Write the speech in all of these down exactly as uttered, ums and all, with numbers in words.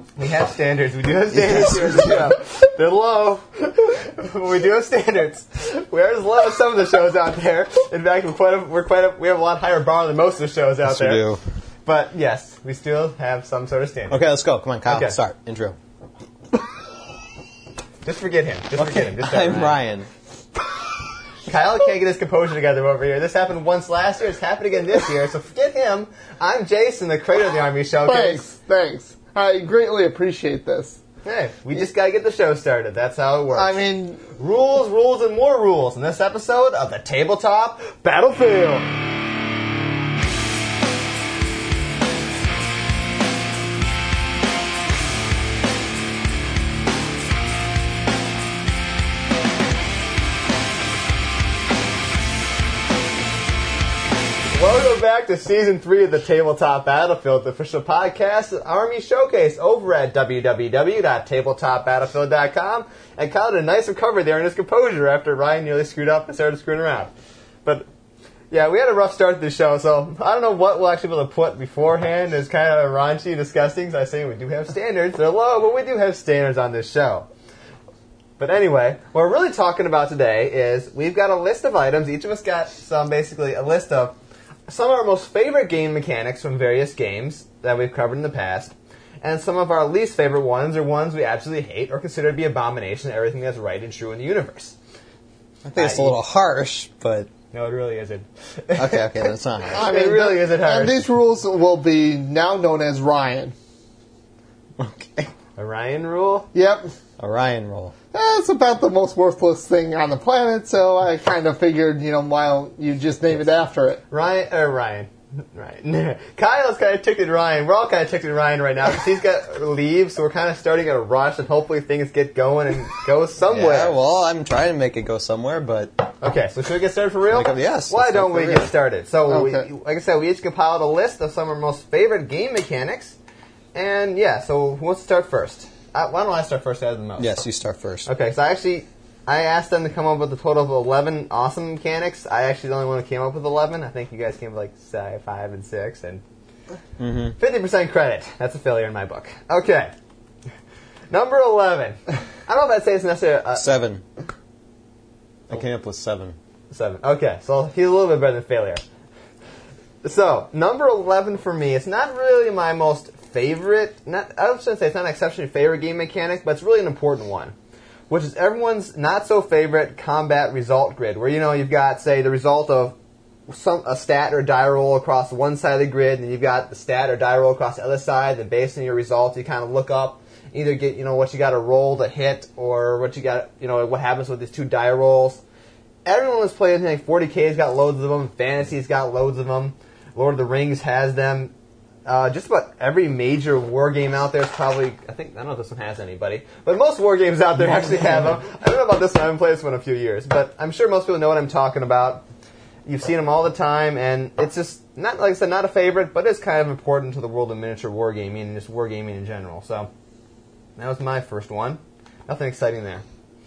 We have standards. We do have standards here at the show. They're low. But we do have standards. We're as low as some of the shows out there. In fact, we're quite a, we're quite a, we have a lot higher bar than most of the shows out yes, there. We do. But yes, we still have some sort of standard. Okay, let's go. Come on, Kyle. Okay. Start. Intro. Just forget him. Just okay. forget him. Just start I'm Ryan. Ryan. Kyle can't get his composure together over here. This happened once last year. It's happened again this year. So forget him. I'm Jason, the creator of the Army Showcase. Thanks. Thanks. I greatly appreciate this. Hey, we just got to get the show started. That's how it works. I mean... Rules, rules, and more rules in this episode of the Tabletop Battlefield. Welcome back to Season three of the Tabletop Battlefield, the official podcast of Army Showcase over at w w w dot tabletop battlefield dot com. And Kyle did a nice recovery there in his composure after Ryan nearly screwed up and started screwing around. But, yeah, we had a rough start to the show, so I don't know what we'll actually be able to put beforehand. It's kind of raunchy and disgusting, so I say we do have standards. They're low, but we do have standards on this show. But anyway, what we're really talking about today is we've got a list of items. Each of us got some, basically, a list of some of our most favorite game mechanics from various games that we've covered in the past, and some of our least favorite ones are ones we absolutely hate or consider to be abomination to everything that's right and true in the universe. I think it's a little harsh, but... No, it really isn't. okay, okay, that's not harsh. I mean, it really isn't harsh. And these rules will be now known as Ryan. Okay. A Ryan rule? Yep. A Ryan roll. That's about the most worthless thing on the planet, so I kind of figured, you know, why don't you just name it after it? Ryan, or Ryan. Ryan. Kyle's kind of ticked at Ryan. We're all kind of ticked at Ryan right now because he's got leave, so we're kind of starting at a rush, and hopefully things get going and go somewhere. Yeah, well, I'm trying to make it go somewhere, but... Okay, so should we get started for real? Up, yes. Why don't we real. get started? So, okay. we, like I said, we each compiled a list of some of our most favorite game mechanics, and yeah, so who wants to start first? Uh, why don't I start first out of the most? Yes, you start first. Okay, so I actually, I asked them to come up with a total of eleven awesome mechanics. I actually the only one who came up with eleven. I think you guys came up with like say, five and six, and mm-hmm. fifty percent credit. That's a failure in my book. Okay. Number eleven. I don't know if I'd say it's necessarily... Uh, seven. I came up with seven. Seven. Okay, so he's a little bit better than failure. So, number eleven for me, it's not really my most favorite, not I shouldn't say it's not an exceptionally favorite game mechanic, but it's really an important one, which is everyone's not-so-favorite combat result grid, where, you know, you've got, say, the result of some a stat or die roll across one side of the grid, and then you've got the stat or die roll across the other side, and based on your result, you kind of look up, either get, you know, what you got to roll to hit, or what you got, you know, what happens with these two die rolls. Everyone that's played anything like forty K's got loads of them, Fantasy's got loads of them, Lord of the Rings has them. Uh, just about every major war game out there is probably, I think, I don't know if this one has anybody, but most war games out there actually have them. I don't know about this one, I haven't played this one in a few years, but I'm sure most people know what I'm talking about. You've seen them all the time, and it's just, not like I said, not a favorite, but it's kind of important to the world of miniature wargaming and just wargaming in general. So, that was my first one. Nothing exciting there.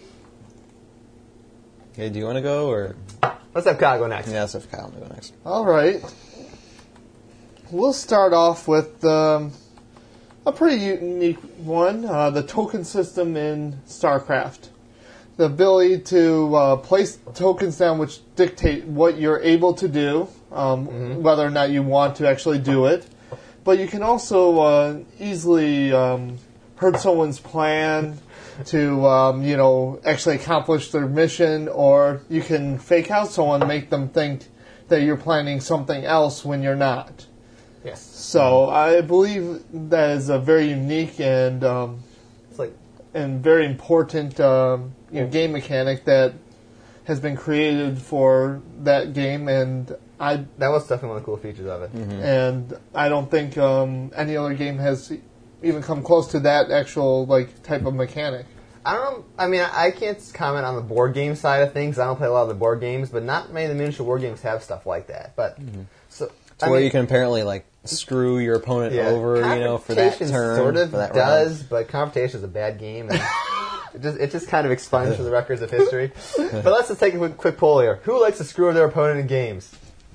Okay, do you want to go, or...? Let's have Kyle go next. Yeah, let's have Kyle go next. All right. We'll start off with um, a pretty unique one, uh, the token system in StarCraft. The ability to uh, place tokens down which dictate what you're able to do, um, mm-hmm. whether or not you want to actually do it. But you can also uh, easily um, hurt someone's plan to, um, you know, actually accomplish their mission, or you can fake out someone, make them think that you're planning something else when you're not. Yes. So I believe that is a very unique and um, it's like and very important um, you know, game mechanic that has been created for that game, and I that was definitely one of the cool features of it. Mm-hmm. And I don't think um, any other game has even come close to that actual like type of mechanic. I don't know. I mean, I can't comment on the board game side of things. I don't play a lot of the board games, but not many of the miniature war games have stuff like that. But mm-hmm. so, so I where mean, you can apparently like screw your opponent yeah, over, you know, for that turn. Sort of for that does, round. but Confrontation is a bad game. And it just it just kind of expunged from the records of history. But let's just take a quick, quick poll here. Who likes to screw their opponent in games?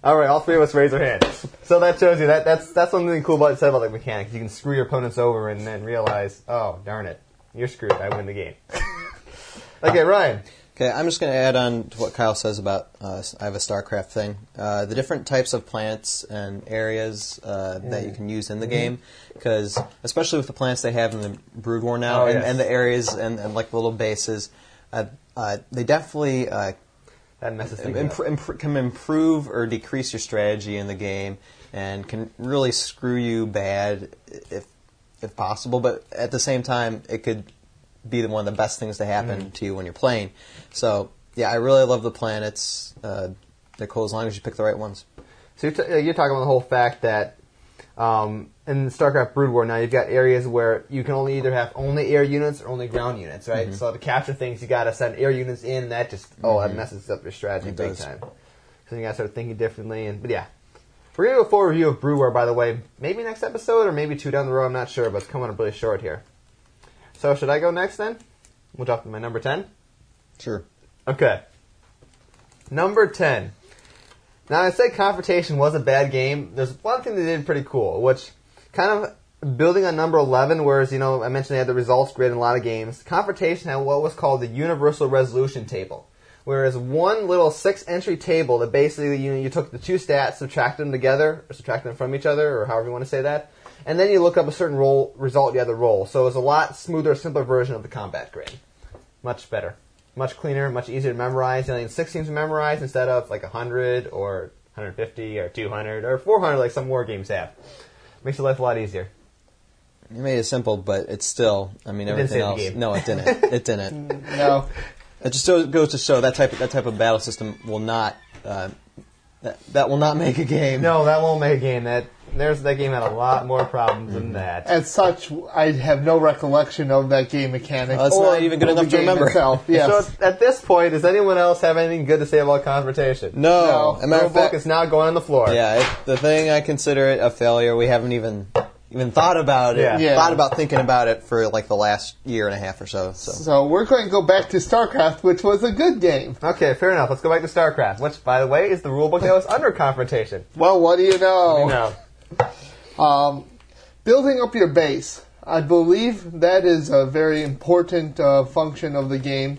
All right, all three of us raise our hands. So that shows you that that's that's something cool about it said about the mechanics. You can screw your opponents over and then realize, oh darn it, you're screwed. I win the game. Okay, Ryan. Okay, I'm just going to add on to what Kyle says about uh, I have a StarCraft thing. Uh, the different types of plants and areas uh, mm. that you can use in the mm-hmm. game, because especially with the plants they have in the Brood War now, oh, and, yes. and the areas and, and like little bases, uh, uh, they definitely uh, that messes things imp- up. imp- can improve or decrease your strategy in the game, and can really screw you bad if if possible. But at the same time, it could be the, one of the best things to happen mm. to you when you're playing. So, yeah, I really love the planets. Uh, they're cool as long as you pick the right ones. So you're, t- you're talking about the whole fact that um, in StarCraft Brood War now you've got areas where you can only either have only air units or only ground units, right? Mm-hmm. So to capture things, you got to send air units in. That just oh, mm-hmm. that messes up your strategy it big does. time. So you got to start thinking differently. And but yeah, we're gonna do a full review of Brood War, by the way. Maybe next episode or maybe two down the road. I'm not sure, but it's coming up really short here. So should I go next then? We'll drop to my number ten. Sure. Okay. Number ten. Now, I said Confrontation was a bad game. There's one thing they did pretty cool, which kind of building on number eleven, whereas, you know, I mentioned they had the results grid in a lot of games. Confrontation had what was called the Universal Resolution Table, whereas one little six-entry table that basically, you know, you took the two stats, subtracted them together, or subtracted them from each other, or however you want to say that, and then you look up a certain roll result you had to roll. So it was a lot smoother, simpler version of the combat grid. Much better. Much cleaner, much easier to memorize. You only need sixteen to memorize instead of like one hundred or one hundred fifty or two hundred or four hundred like some war games have. Makes your life a lot easier. You made it simple, but it's still, I mean, it everything didn't else. save the game. No, it didn't. It didn't. No. It just goes to show that type of, that type of battle system will not, uh, that, that will not make a game. No, that won't make a game. That There's that game had a lot more problems than that. As such, I have no recollection of that game mechanic. Well, it's or not even good the enough to game remember. Itself. Yes. So at this point, does anyone else have anything good to say about Confrontation? No. No. As a matter The of fact, book is now going on the floor. yeah, it, the thing I consider it a failure. We haven't even even thought about it. Yeah. Yeah. Thought about thinking about it for like the last year and a half or so. So, So we're going to go back to StarCraft, which was a good game. Okay, fair enough. Let's go back to StarCraft, which, by the way, is the rulebook that was under Confrontation. Well, what do you know? You know. Um, building up your base. I believe that is a very important uh, function of the game.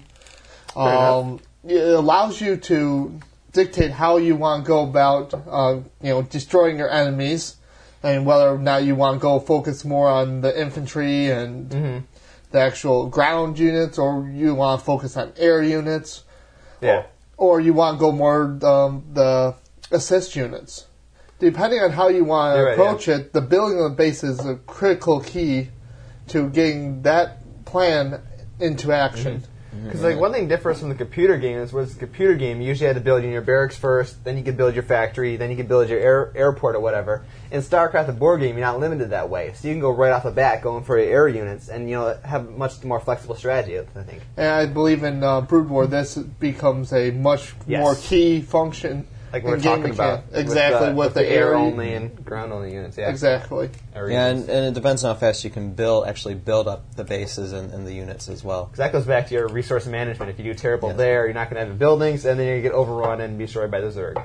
Um, it allows you to dictate how you want to go about, uh, you know, destroying your enemies, and whether or not you want to go focus more on the infantry and Mm-hmm. the actual ground units, or you want to focus on air units, Yeah. or you want to go more um, the assist units. Depending on how you want to You're right, approach yeah. it, the building of the base is a critical key to getting that plan into action. Because like one thing differs from the computer game is, whereas the computer game you usually had to build your barracks first, then you could build your factory, then you could build your air, airport or whatever. In StarCraft, the board game, you're not limited that way, so you can go right off the bat going for your air units and you know have much more flexible strategy. I think. And I believe in uh, Brood War, this becomes a much Yes. more key function. Like in we're game talking about mechanic. Exactly, with, with, the, the, with the air air only and ground only units. Yeah, Exactly. Air yeah, units. and, and it depends on how fast you can build, actually build up the bases and, and the units as well. 'Cause that goes back to your resource management. If you do terrible Yes. there, you're not going to have the buildings, and then you get overrun and be destroyed by the Zerg.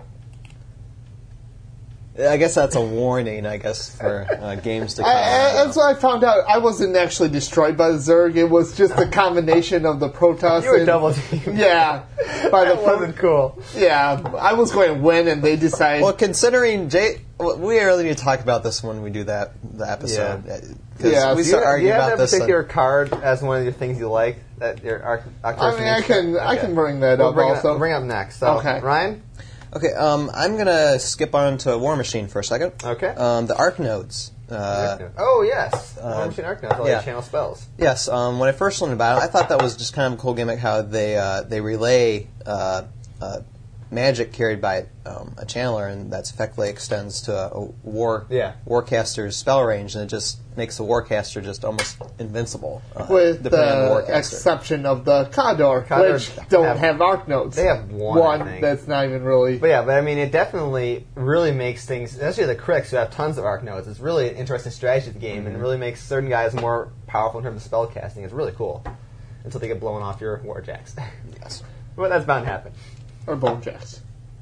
I guess that's a warning, I guess, for uh, games to come. I, I, that's what I found out. I wasn't actually destroyed by the Zerg. It was just a combination of the Protoss. You were and- double teamed. Yeah. By the That wasn't cool. Yeah, I was going to win, and they decided. Well, considering Jay, well, we really need to talk about this when we do that the episode. Yeah. Because Yeah, we do start Do you arguing have about that this. particular card as one of your things you like? That your Arc- I mean, I can I can bring that We'll up bring, it, also. we'll bring it up next. So, Okay. Ryan? Okay, um, I'm gonna skip on to War Machine for a second. Okay. Um, the Arc Nodes. Uh, oh, yes. uh, War Machine Arc Nodes, all yeah. your channel spells. yes. Um, when I first learned about it, I thought that was just kind of a cool gimmick. How they uh, they relay uh, uh, magic carried by um, a channeler, and that effectively extends to a, a war Yeah. warcaster's spell range, and it just makes the warcaster just almost invincible. Uh, With depending on the the warcaster. exception of the Condor, Condor which don't have- have, arc nodes. They have one, I One think. that's not even really. But yeah, but I mean, it definitely really makes things, especially the critics who have tons of arc nodes, it's really an interesting strategy of the game, and it really makes certain guys more powerful in terms of spell casting. It's really cool. Until they get blown off your warjacks. Yes. But that's bound to happen. Or bone jacks.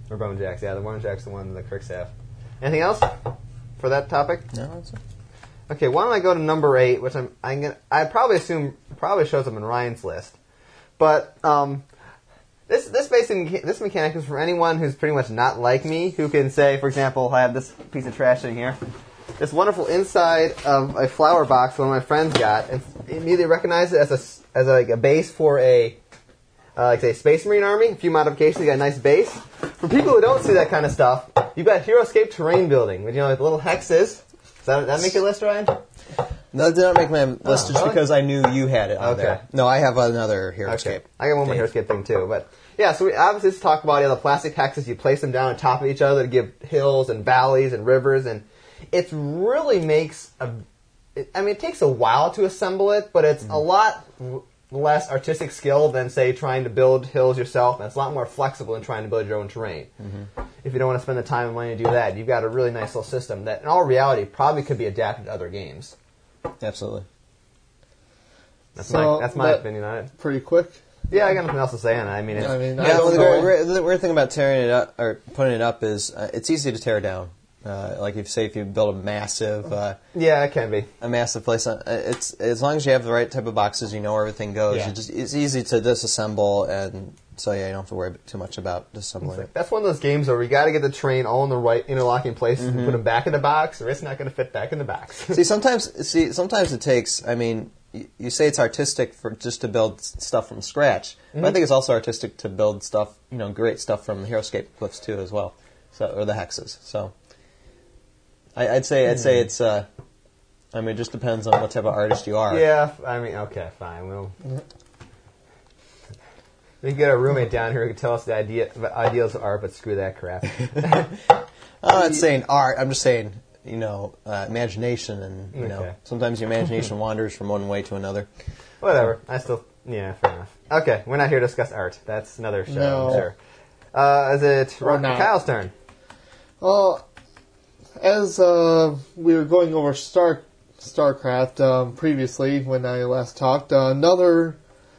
Or Bone Jacks, yeah, the Bone Jacks, the one the Cricks have. Anything else for that topic? No, that's it. Okay, why don't I go to number eight, which I'm, I'm gonna, I probably assume probably shows up in Ryan's list, but um, this this basic this mechanic is for anyone who's pretty much not like me, who can say, for example, I have this piece of trash in here, this wonderful inside of a flower box one of my friends got, and immediately recognize it as a as a, like a base for a uh, like say Space Marine Army. A few modifications, you got a nice base. For people who don't see that kind of stuff, you've got HeroScape terrain building, which you know, like the little hexes. Does that, that make your list, Ryan? No, that did not make my list Oh, just really? because I knew you had it on Okay. there. No, I have another HeroScape. Okay. I got one more Dave. HeroScape thing too, but yeah. So we obviously just talk about yeah, the plastic hexes. You place them down on top of each other to give hills and valleys and rivers, and it really makes a. It, I mean, it takes a while to assemble it, but it's Mm-hmm. a lot r- less artistic skill than say trying to build hills yourself, and it's a lot more flexible than trying to build your own terrain. Mm-hmm. If you don't want to spend the time and money to do that, you've got a really nice little system that, in all reality, probably could be adapted to other games. Absolutely. That's So my that's my that- opinion on it. Pretty quick. Yeah, I got nothing else to say on it. I mean, it's, I mean, I Yeah, well, don't the, know. weird, the weird thing about tearing it up or putting it up is uh, it's easy to tear down. Uh, like if say if you build a massive uh, yeah, it can be. a massive place, on, uh, it's as long as you have the right type of boxes, you know where everything goes. Yeah. You just it's easy to disassemble, and so yeah, you don't have to worry too much about disassembling it. That's one of those games where we got to get the train all in the right interlocking places Mm-hmm. and put them back in the box, or it's not going to fit back in the box. see, sometimes see sometimes it takes. I mean, you, you say it's artistic for just to build s- stuff from scratch, but I think it's also artistic to build stuff, you know, great stuff from the HeroScape glyphs too as well, so or the hexes. So. I, I'd say I'd say it's. Uh, I mean, it just depends on what type of artist you are. Yeah, I mean, okay, fine. We'll we can get a roommate down here who can tell us the idea the ideals of art, but screw that crap. I'm not saying art. I'm just saying you know uh, imagination, and you know Okay. sometimes your imagination wanders from one way to another. Whatever. I still, yeah, fair enough. Okay, we're not here to discuss art. That's another show, No. I'm sure. Uh, is it We're Ron- not. Kyle's turn? Well, as uh, we were going over Star StarCraft um, previously when I last talked, uh, another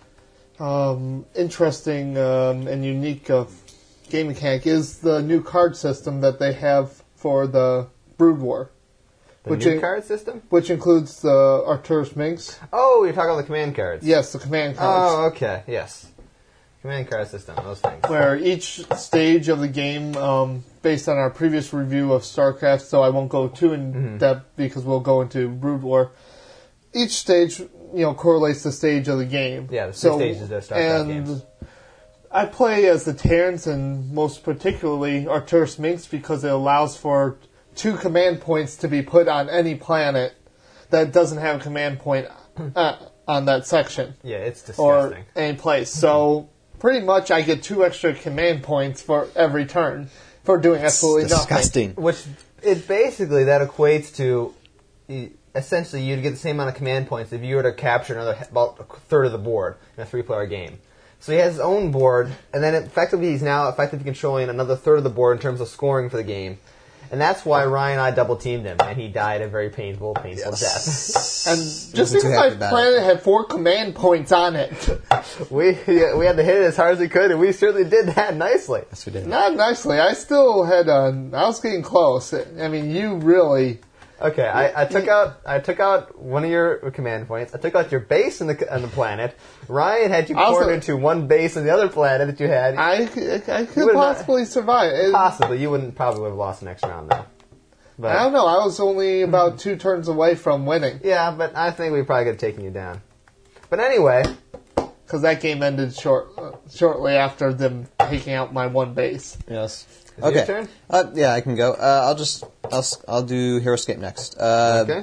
um, interesting um, and unique uh, game mechanic is the new card system that they have for the Brood War, The Which new in- card system? which includes the Arcturus Minx. Oh, you're talking about the command cards. Yes, the command cards. Oh, okay. Yes. Command card system. Those things. Where each stage of the game, um, based on our previous review of StarCraft, so I won't go too in Mm-hmm. depth because we'll go into Brood War. Each stage, you know, correlates the stage of the game. Yeah, the six so, stages of StarCraft and games. I play as the Terrans and most particularly Arcturus Minx because it allows for two command points to be put on any planet that doesn't have a command point uh, on that section Yeah, it's or disgusting. any place. So pretty much I get two extra command points for every turn for doing absolutely nothing. Disgusting. Which, it basically, that equates to, e- essentially, you'd get the same amount of command points if you were to capture another, about a third of the board in a three-player game. So he has his own board, and then effectively he's now effectively controlling another third of the board in terms of scoring for the game. And that's why Ryan and I double-teamed him, and he died a very painful, painful death. And just Wasn't too because my happy about planet had four command points on it, we yeah, we had to hit it as hard as we could, and we certainly did that nicely. Yes, we did. not nicely, I still had, uh, I was getting close. I mean, you really, Okay, I, I took out I took out one of your command points. I took out your base on the on the planet. Ryan had you I was cornered a- to one base on the other planet that you had. I, I could would've not- possibly survive. It- Possibly, you wouldn't probably would have lost the next round though. But I don't know, I was only about two turns away from winning. yeah, but I think we probably could have taken you down. But anyway, Because that game ended short, uh, shortly after them taking out my one base. Yes. Is it Okay. your turn? Uh, yeah, I can go. Uh, I'll just I'll s- I'll do HeroScape next. Uh, okay.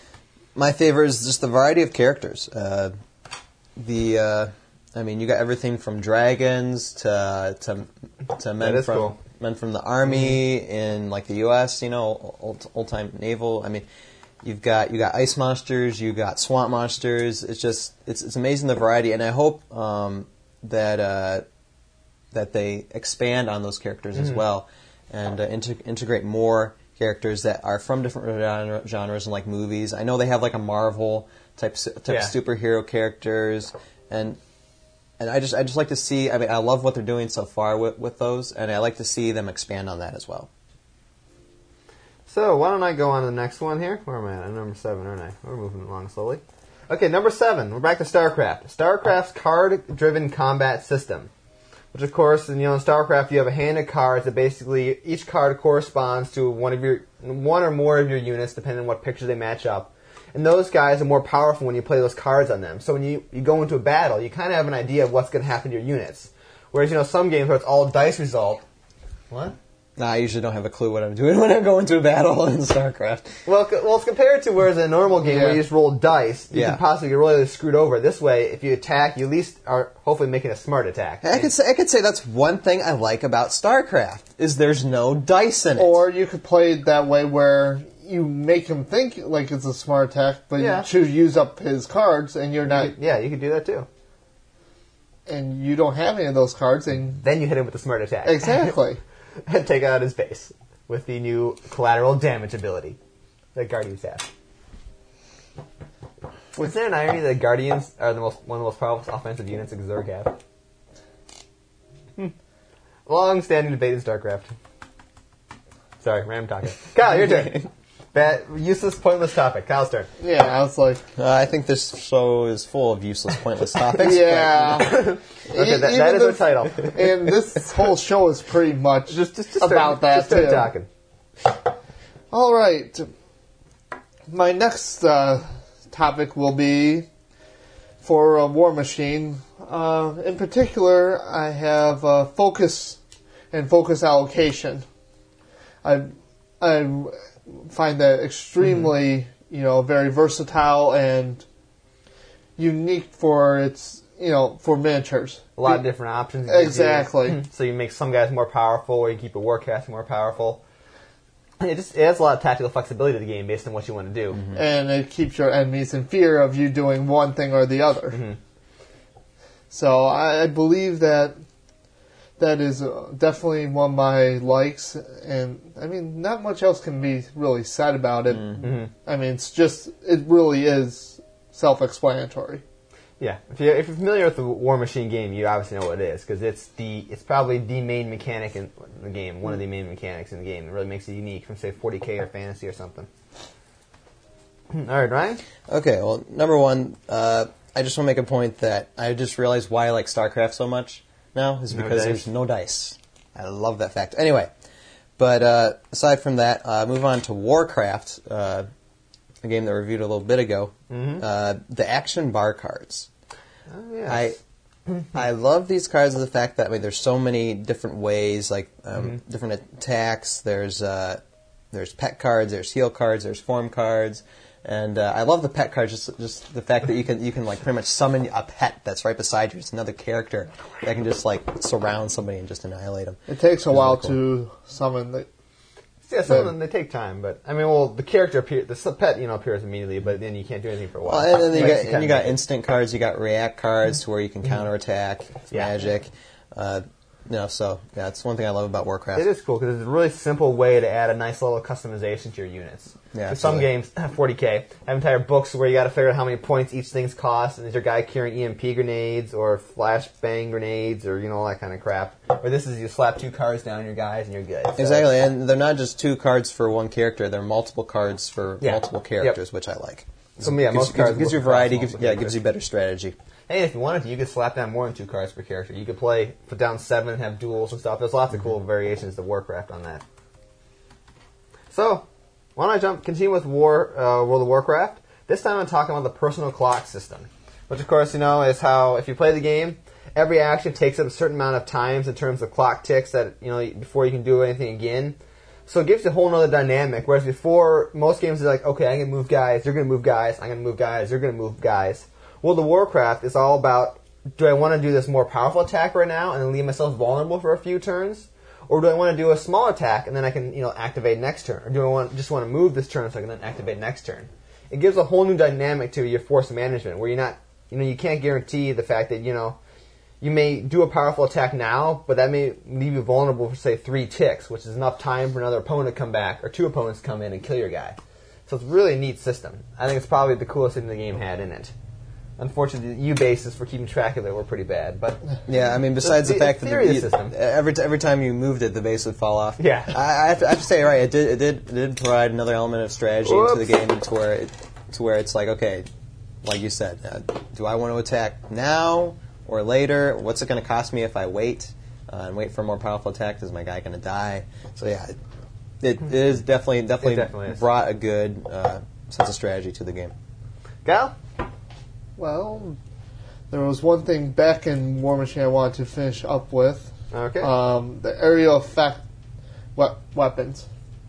My favorite is just the variety of characters. Uh, the uh, I mean, you got everything from dragons to to to men is from cool. men from the army in like the U S. You know, old old time naval. I mean, you've got you got ice monsters, you got swamp monsters. It's just it's it's amazing the variety, and I hope um, that uh, that they expand on those characters as well and uh, integ- integrate more characters that are from different genre- genres and like movies. I know they have like a Marvel type s- type Yeah. of superhero characters, and and I just I just like to see. I mean, I love what they're doing so far with, with those, and I like to see them expand on that as well. So why don't I go on to the next one here? Where am I at? I'm number seven, aren't I? We're moving along slowly. Okay, number seven. We're back to StarCraft. StarCraft's card-driven combat system. Which, of course, you know, in StarCraft, you have a hand of cards that basically each card corresponds to one of your one or more of your units, depending on what picture they match up. And those guys are more powerful when you play those cards on them. So when you, you go into a battle, you kind of have an idea of what's going to happen to your units. Whereas, you know, some games where it's all dice result. What? Nah, I usually don't have a clue what I'm doing when I go into a battle in StarCraft. Well, c- well, it's compared to whereas in a normal game Yeah. where you just roll dice, you Yeah. can possibly get really screwed over. This way, if you attack, you at least are hopefully making a smart attack. I could say I could say that's one thing I like about StarCraft is there's no dice in it. Or you could play it that way where you make him think like it's a smart attack, but Yeah. you choose to use up his cards, and you're not, Yeah, you could do that too. and you don't have any of those cards, and Then you hit him with a smart attack. exactly. And take out his base with the new collateral damage ability that Guardians have. Is there an irony that Guardians are the most one of the most powerful offensive units that Zerg have? Hmm. Long-standing debate in StarCraft. Sorry, random talking. Kyle, your turn. Bad, useless, pointless topic. Kyle's turn. Yeah, I was like, Uh, I think this show is full of useless, pointless topics. yeah. Okay, that, that Even is our the- title. And this whole show is pretty much Just, just, just about start, that just start too. talking. All right. My next uh, topic will be for uh, War Machine. Uh, in particular, I have uh, focus and focus allocation. I I find that extremely, mm-hmm. you know, very versatile and unique for its, you know, for miniatures. A lot of different options. you can Exactly. do. So you make some guys more powerful, or you keep a warcast more powerful. It just it adds a lot of tactical flexibility to the game based on what you want to do. Mm-hmm. And it keeps your enemies in fear of you doing one thing or the other. Mm-hmm. So I, I believe that that is uh, definitely one of my likes, and I mean, not much else can be really said about it. Mm-hmm. I mean, it's just, it really is self-explanatory. Yeah, if you're, if you're familiar with the War Machine game, you obviously know what it is because it's the it's probably the main mechanic in the game, one of the main mechanics in the game. It really makes it unique from say forty K or Fantasy or something. All right, Ryan. Okay, well, number one, uh, I just want to make a point that I just realized why I like StarCraft so much now is No because dice. there's no dice. I love that fact. Anyway, but uh, aside from that, uh, move on to Warcraft, uh, a game that we reviewed a little bit ago. Mm-hmm. Uh, the action bar cards. Oh, yeah. I I love these cards of the fact that I mean there's so many different ways, like um, Mm-hmm. different attacks. There's uh, there's pet cards, there's heal cards, there's form cards, and uh, I love the pet cards. Just just the fact that you can you can like pretty much summon a pet that's right beside you. It's another character that can just like surround somebody and just annihilate them. It takes a Which is while really to summon the... Yeah, some of them they take time, but I mean, well, the character appear, the sub- pet, you know, appears immediately, but then you can't do anything for a while. Well, and then you Like, got and kinda you got make it- instant cards. You got react cards to where you can counterattack Yeah. magic. Uh, you know, so yeah, it's one thing I love about Warcraft. It is cool because it's a really simple way to add a nice little customization to your units. Yeah, So some absolutely. games, forty K, have entire books where you got to figure out how many points each thing's cost, and is your guy carrying E M P grenades or flashbang grenades or you know all that kind of crap. Or this is you slap two cards down on your guys and you're good. So- Exactly, and they're not just two cards for one character; they're multiple cards for Yeah. multiple characters, which I like. So yeah, gives, most gives, cards gives you work across variety. Gives, multiple yeah, characters. gives you better strategy. Hey, if you wanted to, you could slap down more than two cards per character. You could play put down seven and have duels and stuff. There's lots of cool variations to Warcraft on that. So, why don't I jump continue with War uh, World of Warcraft? This time I'm talking about the personal clock system, which of course you know is how if you play the game, every action takes up a certain amount of times in terms of clock ticks that you know before you can do anything again. So it gives you a whole nother dynamic. Whereas before, most games are like, okay, I'm gonna move guys, you're gonna move guys, I'm gonna move guys, you're gonna move guys. World of Warcraft is all about, do I want to do this more powerful attack right now and then leave myself vulnerable for a few turns? Or do I want to do a small attack and then I can, you know, activate next turn? Or do I want just want to move this turn so I can then activate next turn? It gives a whole new dynamic to your force management where you're not, you know, you can't guarantee the fact that, you know, you may do a powerful attack now, but that may leave you vulnerable for, say, three ticks, which is enough time for another opponent to come back, or two opponents to come in and kill your guy. So it's really a neat system. I think it's probably the coolest thing the game had in it. Unfortunately, the U bases for keeping track of it were pretty bad. But Yeah, I mean, besides The- the, the fact that theory of the, the system. every every time you moved it, the base would fall off. Yeah. I, I, have to, I have to say, right, it did it did it did provide another element of strategy into the Whoops. game, to where it, to where it's like, okay, like you said, uh, do I want to attack now or later? What's it going to cost me if I wait uh, and wait for a more powerful attack? Is my guy going to die? So yeah, it, it is definitely definitely, It definitely is. brought a good uh, sense of strategy to the game. Gal? Well, there was one thing back in War Machine I wanted to finish up with. Okay. Um, the aerial effect we- weapons.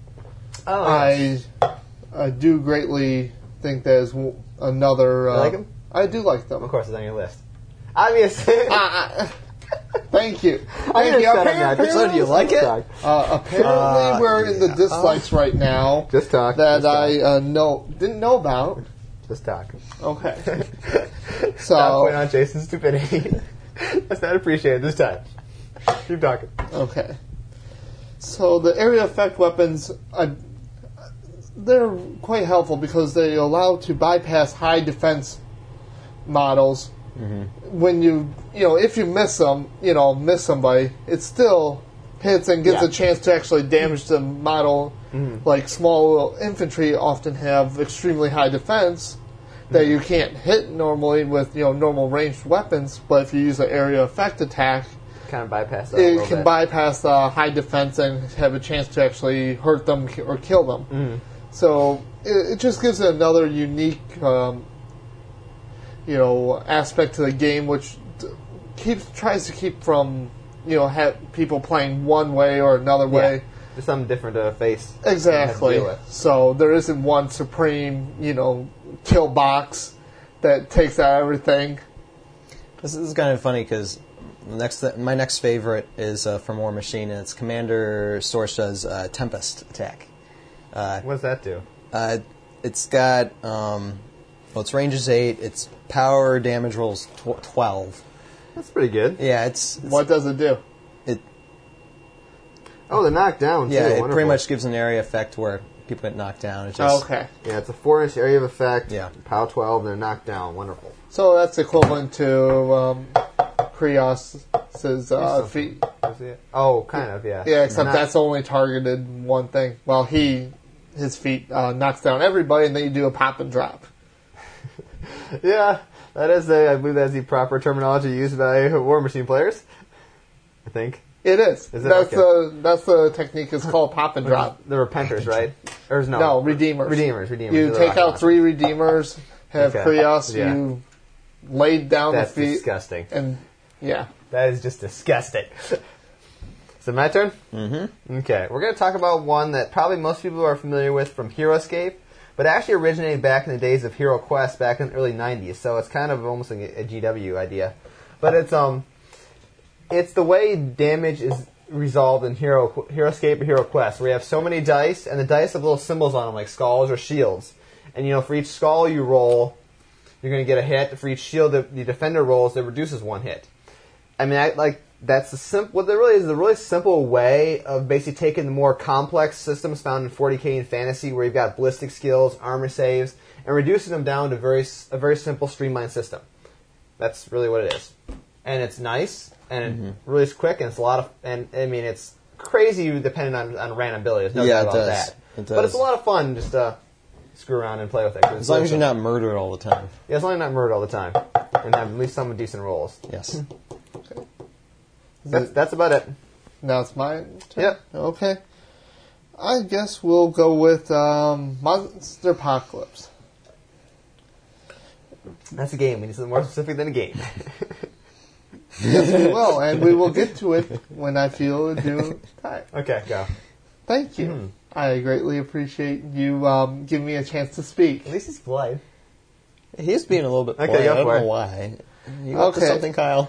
oh, yes. I I do greatly think that is w- another. Uh, You like 'em? I do like them. Of course, it's on your list. Obviously. Ah, thank you. I'm Thank gonna you. shut up now. Apparently, Just So do you like it? uh, apparently Uh, we're in the yeah. dislikes right now. Just talk. That Just talk. I uh, know didn't know about. Just talk. Okay. Stop So pointing out Jason's stupidity. That's not appreciated this time. Keep talking. okay. So the area effect weapons, uh, they're quite helpful because they allow to bypass high defense models. When you, you know, if you miss them, you know, miss somebody, it still hits and gets Yeah. a chance to actually damage the model. Like small infantry often have extremely high defense that you can't hit normally with, you know, normal ranged weapons. But if you use an area effect attack, Kind of bypass that a it little can bit. bypass the high defense and have a chance to actually hurt them ki- or kill them. Mm-hmm. So it, it just gives it another unique, um, you know, aspect to the game, which d- keeps tries to keep from, you know, ha- people playing one way or another Yeah. way. Just something different to face. Exactly. deal with. So there isn't one supreme, you know, kill box that takes out everything. This is kind of funny because next, my next favorite is uh, from War Machine, and it's Commander Sorsha's uh, Tempest attack. Uh, What does that do? uh, it's got, um, well, its range is eight. Its power damage rolls tw- twelve. That's pretty good. Yeah, it's, it's What does it do? it. Oh, the knockdown, too. Yeah, it Wonderful. pretty much gives an area effect where people get knocked down. It just, Oh, okay. Yeah, it's a four-inch area of effect. Yeah. Pow twelve, and they're knocked down. Wonderful. So that's equivalent to um, Krios's uh, Yes. feat. Is it? Oh, kind of, yeah. Yeah, except Not- that's only targeted one thing. While he, his feat uh, knocks down everybody, and then you do a pop and drop. Yeah, that is the, I believe that's the proper terminology used by War Machine players. I think. It is. Is it? That's Okay. the that's the technique. It's called pop and drop. The Repenters, right? Or is no? No, redeemers. Redeemers, redeemers. You They're take rock out rock. three redeemers, have Okay. Krios, Yeah. you laid down That's the feet, disgusting. and yeah. That is just disgusting. Is it my turn? Mm-hmm. Okay, we're going to talk about one that probably most people are familiar with from HeroScape, but actually originated back in the days of Hero Quest back in the early nineties, so it's kind of almost like a, a G W idea. But it's um, it's the way damage is resolved in Hero HeroScape or Hero Quest, where you have so many dice, and the dice have little symbols on them, like skulls or shields. And, you know, for each skull you roll, you're going to get a hit. For each shield that the defender rolls, that reduces one hit. I mean, I, like, that's the simple. What there really is, is a really simple way of basically taking the more complex systems found in forty K and fantasy, where you've got ballistic skills, armor saves, and reducing them down to very s- a very simple, streamlined system. That's really what it is, and it's nice and it really is quick, and it's a lot of. And I mean, it's crazy dependent on, on random abilities. No Yeah, doubt it about does. that. It But does. it's a lot of fun just to screw around and play with it. 'cause it's as long really as you're fun. not murdered all the time. Yeah, as long as you're not murdered all the time, and have at least some decent rolls. Yes. That's that's about it. Now it's my turn? Yep. Okay. I guess we'll go with um, Monster Apocalypse. That's a game. We need something more specific than a game. Yes, we will, and we will get to it when I feel due time. Okay, go. Thank you. Mhm. I greatly appreciate you um, giving me a chance to speak. At least he's polite. He's being a little bit Okay, polite. go I don't for know it. why. You up to Okay. something, Kyle?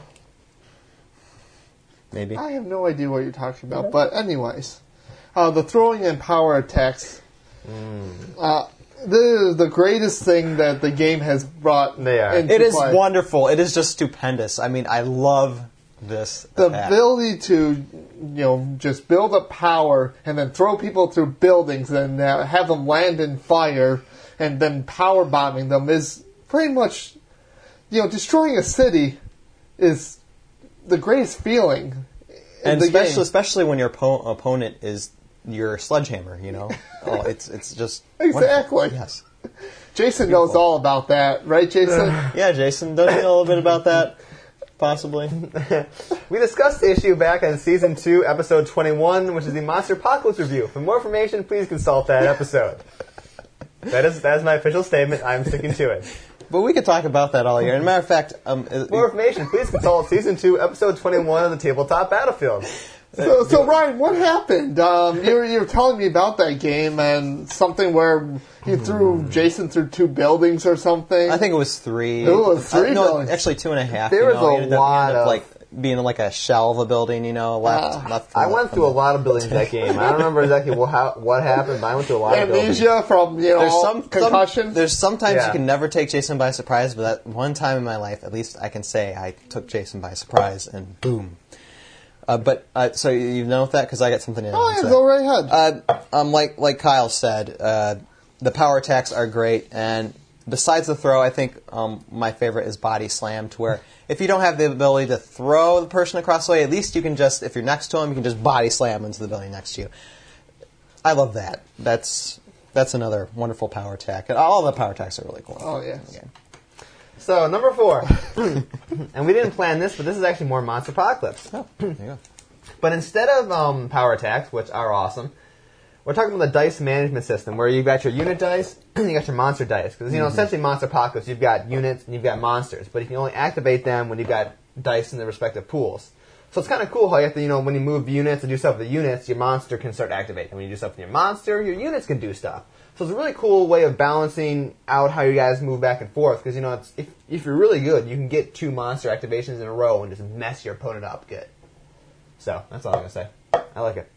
Maybe. I have no idea what you're talking about, but anyways, uh, the throwing and power attacks. Uh, this is the greatest thing that the game has brought. They are. into It is play. wonderful. It is just stupendous. I mean, I love this. The attack. ability to, you know, just build up power and then throw people through buildings and uh, have them land in fire and then power bombing them is pretty much you know, destroying a city is the greatest feeling. In And the especially, game. especially when your oppo- opponent is your sledgehammer, you know? Oh, it's it's just... Exactly. wonderful. Yes. Jason knows all about that, right, Jason? Yeah, Jason, don't you know a little bit about that? Possibly. We discussed the issue back on Season two, Episode twenty-one, which is the Monster Apocalypse review. For more information, please consult that episode. That is that is my official statement. I'm sticking to it. But we could talk about that all year. And matter of fact... Um, For more information, please consult Season two, Episode twenty-one of the Tabletop Battlefield. So, so Ryan, what happened? Um, you, were, you were telling me about that game and something where you threw Jason through two buildings or something. I think it was three. It was three Uh, no, buildings. actually two and a half. There you was know, a you ended up- you lot ended up, of- like being like a shell of a building, you know, left, Ah. left. I from the- went from through a the- lot of buildings that game. I don't remember exactly what, how, what happened, but I went through a lot of buildings. Amnesia from, you know, There's some concussion. Some, there's sometimes Yeah. you can never take Jason by surprise, but that one time in my life, at least I can say I took Jason by surprise, and boom. Uh, but uh, so you know that because I got something in. oh, yeah, go right ahead. Uh, um, like like Kyle said, uh, the power attacks are great, and besides the throw, I think um, my favorite is body slam, to where if you don't have the ability to throw the person across the way, at least you can just, if you're next to him, you can just body slam into the building next to you. I love that. That's that's another wonderful power attack. And all the power attacks are really cool. Oh, yeah. Okay. So, number four. And we didn't plan this, but this is actually more Monster Apocalypse. Oh, there you go. But instead of um, power attacks, which are awesome, we're talking about the dice management system, where you've got your unit dice and you got your monster dice. Because, you know, essentially Monster Apocalypse, you've got units and you've got monsters, but you can only activate them when you've got dice in the respective pools. So it's kind of cool how you have to, you know, when you move units and do stuff with the units, your monster can start activating. When you do stuff with your monster, your units can do stuff. So it's a really cool way of balancing out how you guys move back and forth. Because, you know, it's, if, if you're really good, you can get two monster activations in a row and just mess your opponent up good. So, that's all I'm going to say. I like it.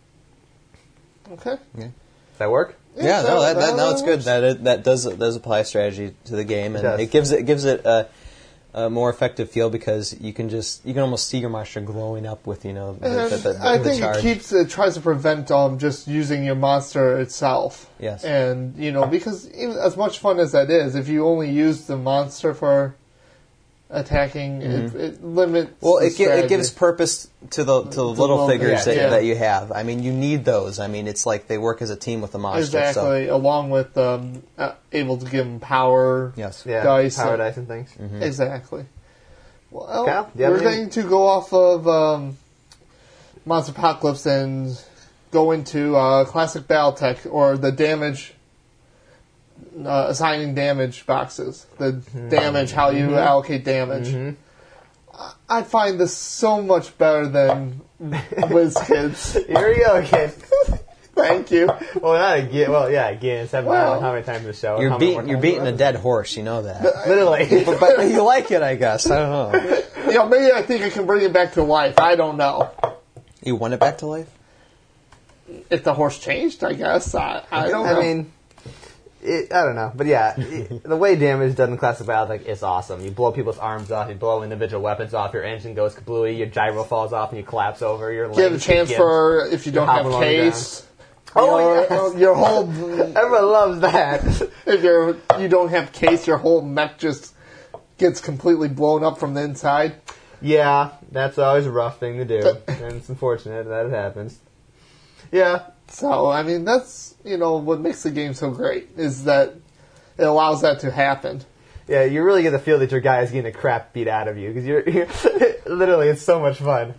Okay. Does that work? Yeah, so no, that, that, that no, it's good. works. That it, that does does apply strategy to the game, and It does. it gives it gives it a, a more effective feel because you can just you can almost see your monster glowing up with you know the, And the, the, the, I the think charge. it keeps it tries to prevent um, just using your monster itself. Yes. And you know, because even as much fun as that is, if you only use the monster for attacking, it, it limits. Well, the it, gi- it strategy. gives purpose to the to the little little- figures yeah, that, yeah. that you have. I mean, you need those. I mean, it's like they work as a team with the monster. Exactly, along with um, uh, able to give them power. So yes, Yeah, Dice power and- dice and things. Exactly. Well, Cal, do you have we're any- going to go off of um, Monster Apocalypse and go into uh, classic BattleTech or the damage, uh, assigning damage boxes. The damage, how you allocate damage. I- I find this so much better than WizKids. Here we go again. Thank you. Well, not again. Well, yeah, again. It's how, Well, how many times in the show? you're how many beating more you're times beating in a the dead horse. You know that, episode? Literally. but, but you like it, I guess. I don't know. You know, maybe I think I can bring it back to life. I don't know. You want it back to life? If the horse changed, I guess. I, I don't know. I mean, it, I don't know, but yeah, it, the way damage is done in classic battle like is awesome. You blow people's arms off, you blow individual weapons off, your engine goes kablooey, your gyro falls off, and you collapse over. Your Give a legs chance begin. for if you don't You're have hopping on the case. Oh, your, yes. your whole Everyone loves that. if you're you don't have case, your whole mech just gets completely blown up from the inside. Yeah, that's always a rough thing to do, and it's unfortunate that it happens. Yeah, So I mean, that's you know what makes the game so great is that it allows that to happen. yeah, you really get the feel that your guy is getting the crap beat out of you because you're, you're literally it's so much fun.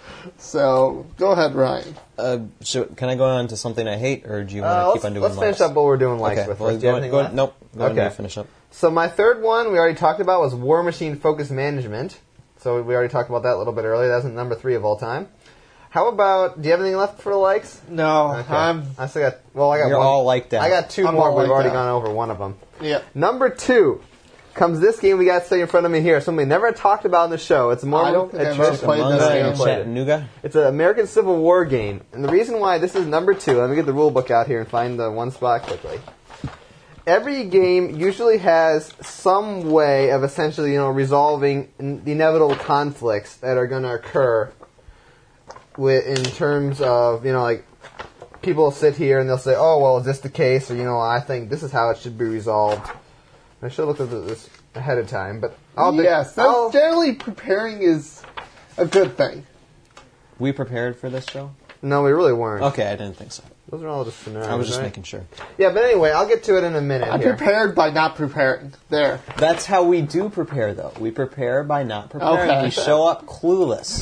So go ahead, Ryan. Uh, so can I go on to something I hate, or do you want Uh, to let's keep on doing let's finish likes? up what we're doing likes Okay, with. well, first. Do you go, have anything go, left? nope. Go ahead Okay. and finish up. So my third one we already talked about was War Machine Focus Management. So we already talked about that a little bit earlier. That's number three of all time. How about? Do you have anything left for the likes? No, Okay. I'm I still got. Well, I got You're one. all liked out. I got two I'm more. all But we've liked already out. gone over one of them. yeah. Number two comes this game we got sitting in front of me here. Something we never talked about in the show. It's more I of don't a think I've tradition. ever played Manga this game. and Played it. Chattanooga. It's an American Civil War game, and the reason why this is number two. Let me get the rule book out here and find the one spot quickly. Every game usually has some way of essentially, you know, resolving in- the inevitable conflicts that are going to occur with, in terms of, you know, like, people sit here and they'll say, oh, well, is this the case? Or, you know, I think this is how it should be resolved. I should have looked at this ahead of time, but I'll be, yes, that's I'll, generally preparing is a good thing. We prepared for this show? No, we really weren't. Okay, I didn't think so. Those are all just scenarios. I was just right? making sure. Yeah, but anyway, I'll get to it in a minute. I'm here. prepared by not preparing. There. That's how we do prepare, though. We prepare by not preparing. Okay. We show up clueless.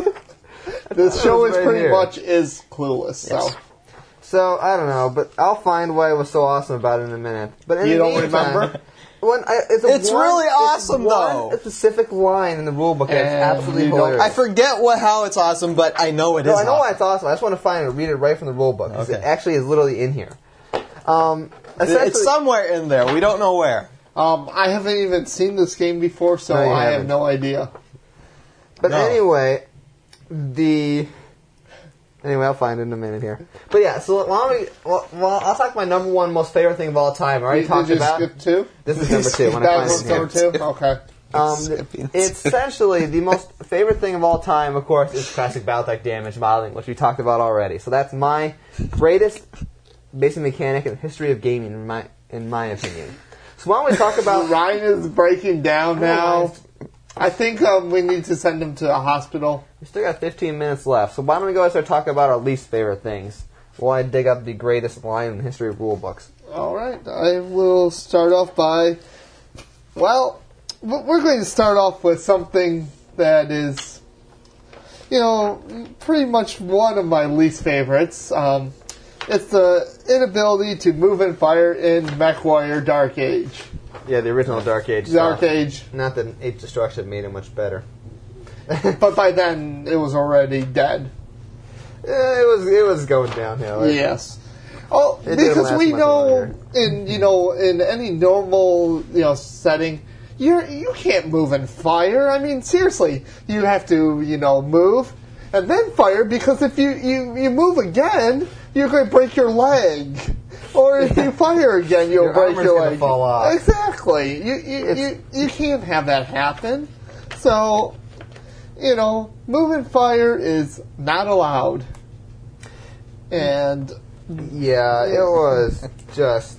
This show is right pretty here. much is clueless. Yes. So So I don't know, but I'll find why it was so awesome about it in a minute. But in You the don't meantime, remember? When I, it's a It's one, really it's awesome, one though. specific line in the rule book that's And absolutely you don't- hilarious. I forget what how it's awesome, but I know it no, is I know awesome. why it's awesome. I just want to find it and read it right from the rule book. 'Cause Okay. It actually is literally in here. Um, essentially, It's somewhere in there. We don't know where. um, I haven't even seen this game before, so No, you I have haven't. no idea. But No. anyway, the anyway, I'll find it in a minute here. But yeah, so why don't we? Well, well, I'll talk my number one most favorite thing of all time. I already Did talked you about. skip two? This is number two. When I That find was it here. number two. Okay. Um, Skipping it's essentially the most favorite thing of all time, of course, is classic Battletech damage modeling, which we talked about already. So that's my greatest basic mechanic in the history of gaming, in my in my opinion. So why don't we talk about? Ryan is breaking down now. Ryan's- I think um, we need to send him to a hospital. We still got fifteen minutes left, so why don't we go ahead and start talking about our least favorite things? While I dig up the greatest line in the history of rule books. All right. I will start off by. Well, w- we're going to start off with something that is, you know, pretty much one of my least favorites. Um, it's the inability to move and fire in MechWarrior Dark Age. Yeah, the original Dark Age. Dark stuff. Age. Not that Age Destruction made it much better. But by then, it was already dead. Yeah, it was it was going downhill. Yes. Oh, It didn't because last we much know longer. in you know in any normal you know setting, you you can't move and fire. I mean, seriously, you have to you know move and then fire because if you you, you move again, you're going to break your leg. Or if you fire again, you'll Your break armor's your gonna leg. fall off. Exactly. You you, It's- you you can't have that happen. So, you know, move and fire is not allowed. And Yeah, it was just.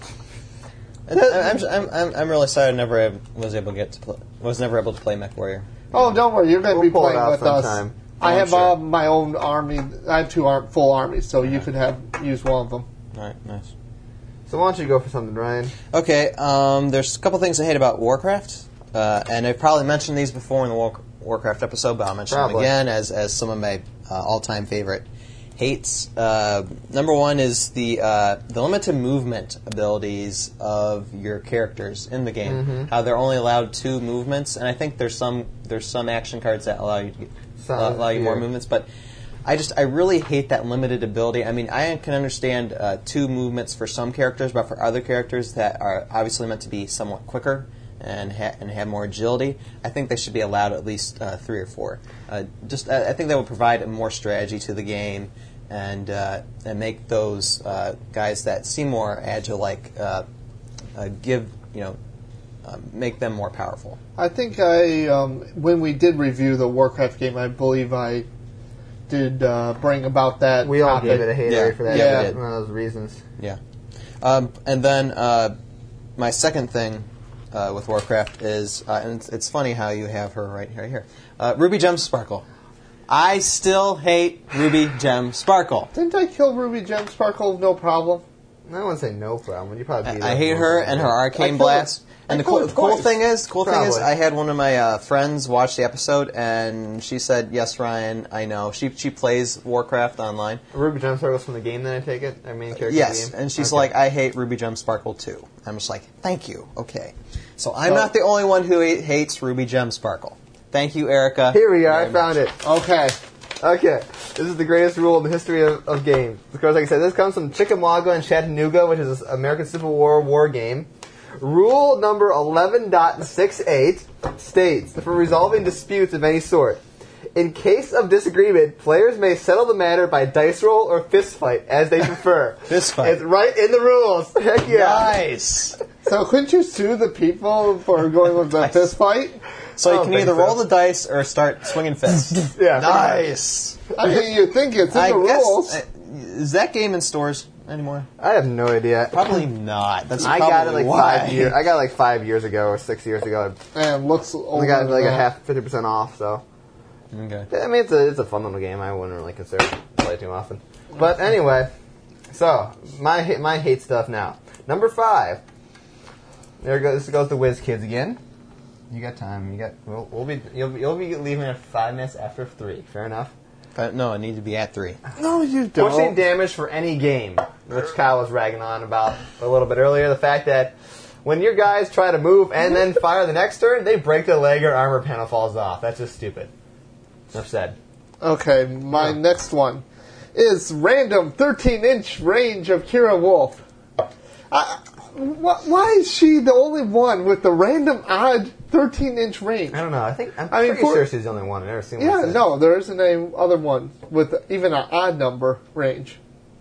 I'm, I'm, I'm, I'm really sorry I never ab- was able to get to play, was never able to play MechWarrior. oh, don't worry, you're going to We'll be pull it playing out with us. sometime. I Oh, have sure. uh, my own army. I have two ar- full armies, so you could have use one of them. All right, nice. So why don't you go for something, Ryan? Okay, um, there's a couple things I hate about Warcraft, uh, and I've probably mentioned these before in the War- Warcraft episode, but I'll mention them Probably. again as, as some of my uh, all-time favorite hates. Uh, number one is the uh, the limited movement abilities of your characters in the game. Mm-hmm. How they're only allowed two movements, and I think there's some there's some action cards that allow you to get, Some, uh, allow you more yeah. movements, but. I just, I really hate that limited ability. I mean, I can understand uh, two movements for some characters, but for other characters that are obviously meant to be somewhat quicker and ha- and have more agility, I think they should be allowed at least uh, three or four. Uh, just, I, I think that would provide more strategy to the game and uh, and make those uh, guys that seem more agile, like uh, uh, give you know, uh, make them more powerful. I think I, um, when we did review the Warcraft game, I believe I did uh, bring about that. We all topic. gave it a hate Yeah. rate for that. Yeah. That's one of those reasons. Yeah. Um, and then uh, my second thing uh, with Warcraft is, uh, and it's, it's funny how you have her right, right here, uh, Ruby Gem Sparkle. I still hate Ruby Gem Sparkle. Didn't I kill Ruby Gem Sparkle? No problem. I wouldn't say no problem. You probably. beat I, I her hate once. her and her I arcane killed- blast. I And the killed cool, her cool twice. thing is, cool thing is, Probably. I had one of my uh, friends watch the episode, and she said, "Yes, Ryan, I know." She she plays Warcraft online. Ruby Gem Sparkle's from the game. Then I take it. Our main character. Yes, in the game? and she's Okay. like, "I hate Ruby Gem Sparkle too." I'm just like, "Thank you, okay." So I'm So- not the only one who ha- hates Ruby Gem Sparkle. Thank you, Erica. Here we are. I very found much. it. Okay. Okay, this is the greatest rule in the history of, of games. Of course, like I said, this comes from Chickamauga and Chattanooga, which is an American Civil War war game. Rule number eleven point sixty-eight states, for resolving disputes of any sort, in case of disagreement, players may settle the matter by dice roll or fist fight, as they prefer. Fist fight. It's right in the rules. Heck yeah. Nice. So couldn't you sue the people for going with the Nice. fist fight? So I you don't can think either so. roll the dice or start swinging fists. Yeah, pretty much. Nice. I mean, you think it's in I the guess, rules. uh, is that game in stores? anymore? I have no idea. Probably not. That's I probably got it like why. five years. I got it like five years ago or six years ago. And looks I older got like than a that. half, fifty percent off. So Okay. I mean, it's a it's a fun little game. I wouldn't really consider it play too often. But anyway, so my ha- my hate stuff now. Number five. There goes. This goes to Whiz Kids again. You got time. You got. We'll, we'll be. You'll be. You'll be leaving at five minutes after three. Fair enough. But no, I need to be at three. No, you don't. Pushing damage for any game, which Kyle was ragging on about a little bit earlier. The fact that when your guys try to move and then fire the next turn, they break their leg or armor panel falls off. That's just stupid. Enough said. Okay, my Yeah. next one is random thirteen inch range of Kira Wolf. I, wh- why is she the only one with the random odd thirteen inch range? I don't know. I think I'm I mean, pretty for- sure she's the only one. I've never seen one. Yeah, like that. no, there isn't any other one with even an odd number range.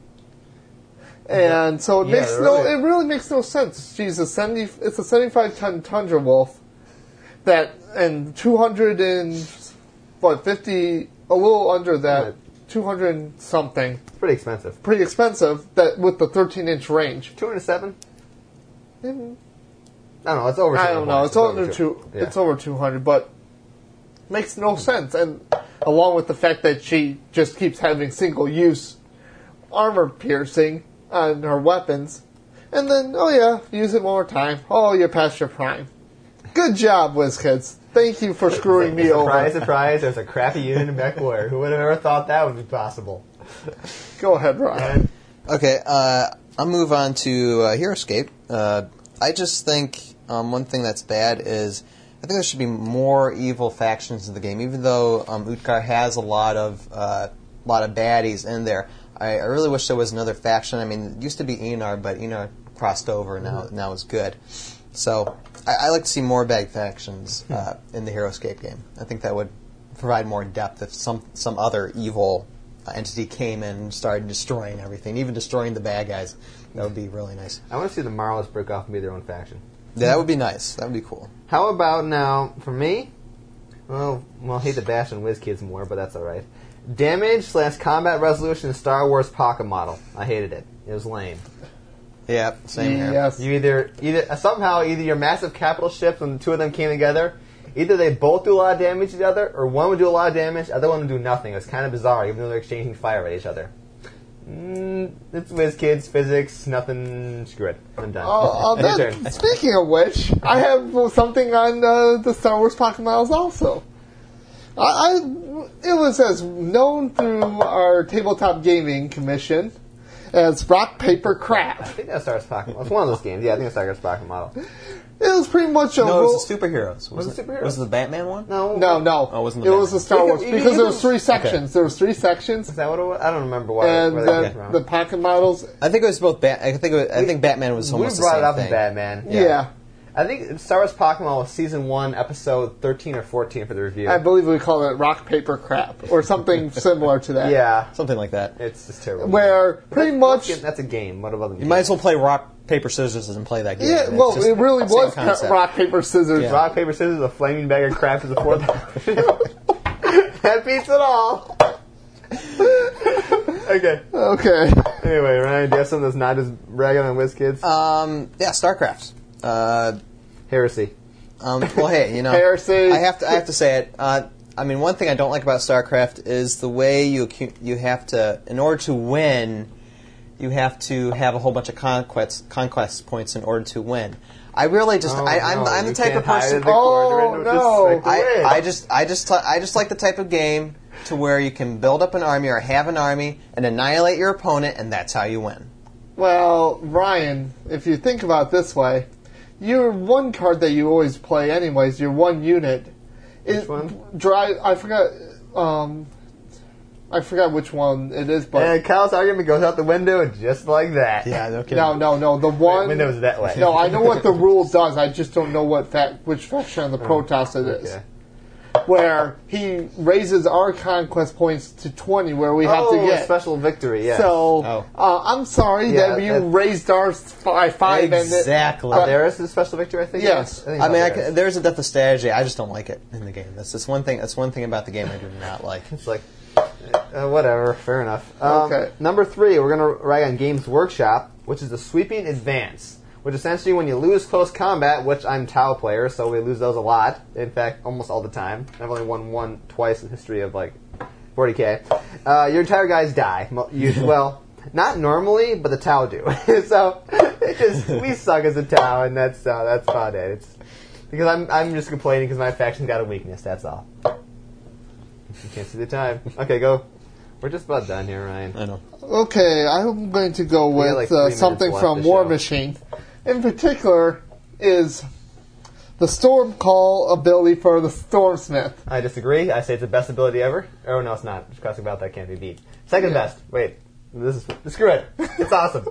And so it Yeah, makes they're no, really- it really makes no sense. She's a seventy, it's a seventy-five ton Tundra Wolf that, and two hundred and, what, fifty, a little under that, Right. two hundred and something, It's pretty expensive. pretty expensive, that with the thirteen inch range. Two hundred seven. Mm, I don't know. It's over. I two don't hundred know, points. it's over two, Yeah. it's over two hundred, but makes no sense. And along with the fact that she just keeps having single use armor piercing on her weapons, and then, oh yeah, use it one more time. Oh, you're past your prime. Good job, WizKids. Thank you for screwing me surprise, over. surprise! There's a crappy unit in Mech Warrior. Who would have ever thought that would be possible? Go ahead, Ryan. Okay, uh, I'll move on to uh, HeroScape. Uh, I just think um, one thing that's bad is I think there should be more evil factions in the game. Even though um, Utkar has a lot of uh, lot of baddies in there, I, I really wish there was another faction. I mean, it used to be Enar, but Enar crossed over and now now is good. So I, I like to see more bad factions uh, in the HeroScape game. I think that would provide more depth if some some other evil uh, entity came in and started destroying everything, even destroying the bad guys. That would be really nice. I want to see the Marlers break off and be their own faction. Yeah, that would be nice. That would be cool. How about now, for me? Well, well, I hate to bash on WizKids more, but that's alright. Damage slash combat resolution in Star Wars Pocket Model. I hated it. It was lame. Yeah, same here. Yes. You either, either somehow, either your massive capital ships, when the two of them came together, either they both do a lot of damage to each other, or one would do a lot of damage, the other one would do nothing. It was kind of bizarre, even though they're exchanging fire at each other. Mm, it's WizKids, physics, nothing. Screw it. I'm done. Oh, Your uh, turn. that, speaking of which, I have something on uh, the Star Wars Pocket Miles also. I, I it was as known through our tabletop gaming commission as rock paper I crap. think that's Star Wars Pocket Model. It's one of those games. Yeah, I think it's Star Wars Pocket Model. It was pretty much a No, it ro- was the superheroes. Was it superheroes? Was it the Batman one? No. no, no. Oh, it wasn't it the was the Batman. Star You Wars can- you because can- there was three sections. There was three sections, Is that what it was? I don't remember what. and where the, that came from. the pocket models. I think it was both. Bat- I think it was, I think Batman was we almost the brought same it up thing. in Batman. Yeah. I think Star Wars Pokemon was season one, episode thirteen or fourteen for the review. I believe we call it rock paper crap or something similar to that. yeah, Something like that. it's just terrible. Where pretty much. that's a game. What about the You might as well play rock paper scissors and play that game. Yeah, It's well, just it really same was concept. rock paper scissors. Yeah. rock paper scissors? A flaming bag of crap is the fourth. That beats it all. Okay. Okay. Anyway, Ryan, do you have something that's not as ragging on WizKids? Um, yeah, StarCraft. Uh, Heresy. um, well, hey, you know, Heresy. I have to. I have to say it. Uh, I mean, one thing I don't like about StarCraft is the way you acu- you have to, in order to win, you have to have a whole bunch of conquest conquest points in order to win. I really just, Oh, I, I'm, no, I'm the you type can't of hide person. in the Oh, corner and just no. like the win. I, I just, I just, I just like the type of game to where you can build up an army or have an army and annihilate your opponent, and that's how you win. Well, Ryan, if you think about it this way, your one card that you always play anyways, your one unit, Which is one? Drive. I forgot. Um, I forgot which one it is, but And Kyle's argument goes out the window just like that. Yeah, no kidding. no, no, no. The one Window's that way. No, I know what the rule does. I just don't know what fact, which faction of the Protoss it is. Okay. Where he raises our conquest points to twenty, where we have oh, to get. special victory, yeah. So, Oh. uh, I'm sorry Yeah, that you that- raised ours by five. Exactly. And it, there is a special victory, I think. Yes. think I mean, I there is. can, there's a depth of strategy. I just don't like it in the game. That's just one thing. That's one thing about the game I do not like. It's like Uh, whatever, fair enough. Um, Okay. Number three, we're going to write on Games Workshop, which is the Sweeping Advance, which essentially when you lose close combat, which I'm Tau player, so we lose those a lot. In fact, almost all the time. I've only won one twice in the history of like forty K. Uh, your entire guys die. Mo- You, well, not normally, but the Tau do. So it just we suck as a Tau, and that's uh, that's about it. It's because I'm I'm just complaining because my faction's got a weakness. That's all. You can't see the time. Okay, go. We're just about done here, Ryan. I know. Okay, I'm going to go We with got like three uh, minutes something left from to War show. Machine. In particular, is the Storm Call ability for the Stormsmith. I disagree. I say it's the best ability ever. Oh no, it's not. Crossing about that can't be beat. Second Yeah. best. Wait, this is screw it. It's awesome.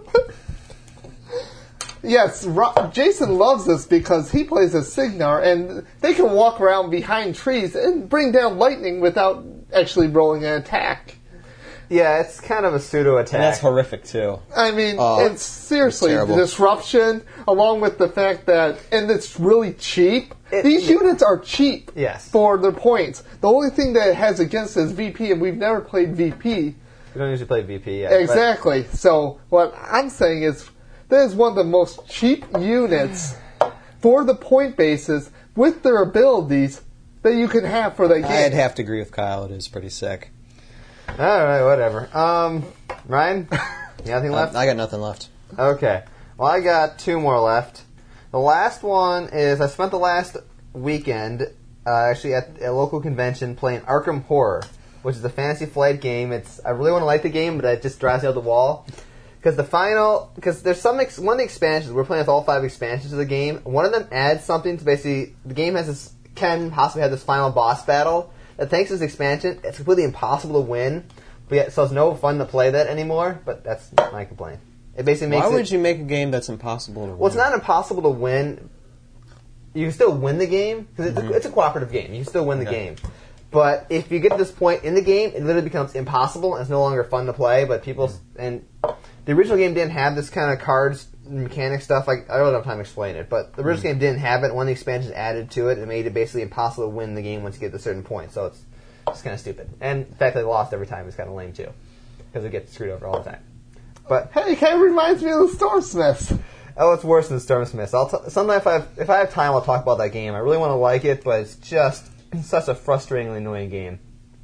Yes, Ro- Jason loves this because he plays as Signar, and they can walk around behind trees and bring down lightning without actually rolling an attack. Yeah, it's kind of a pseudo attack. And that's horrific too. I mean, Oh, it's seriously it's terrible. the disruption, along with the fact that, and it's really cheap. It- These yeah. units are cheap Yes. for their points. The only thing that it has against it is V P, and we've never played V P. We don't usually play V P yet. but- Exactly. So what I'm saying is, that is one of the most cheap units for the point basis with their abilities that you can have for that game. I'd have to agree with Kyle. It is pretty sick. All right, whatever. Um, Ryan, you got anything left? I got nothing left. Okay. Well, I got two more left. The last one is I spent the last weekend uh, actually at a local convention playing Arkham Horror, which is a Fantasy Flight game. It's I really want to like the game, but it just drives me out the wall. Because the final, because there's some ex, one of the expansions we're playing with all five expansions of the game. One of them adds something to basically the game has this can possibly have this final boss battle that thanks to this expansion it's completely impossible to win. But yet, so it's no fun to play that anymore. But that's my complaint. It basically makes Why it. would you make a game that's impossible to win? Well, it's not impossible to win. You can still win the game because it's, a- it's a cooperative game. You can still win the Okay. game. But if you get to this point in the game, it literally becomes impossible and it's no longer fun to play. But people and the original game didn't have this kind of cards mechanic stuff. Like I don't have time to explain it, but the original game didn't have it. One of the expansions added to it and made it basically impossible to win the game once you get to a certain point. So it's it's kind of stupid. And the fact that they lost every time is kind of lame too because it gets screwed over all the time. But Hey, it kind of reminds me of the Stormsmiths. oh, it's worse than Stormsmith. I'll t- sometime if I have, if I have time, I'll talk about that game. I really want to like it, but it's just such a frustratingly annoying game.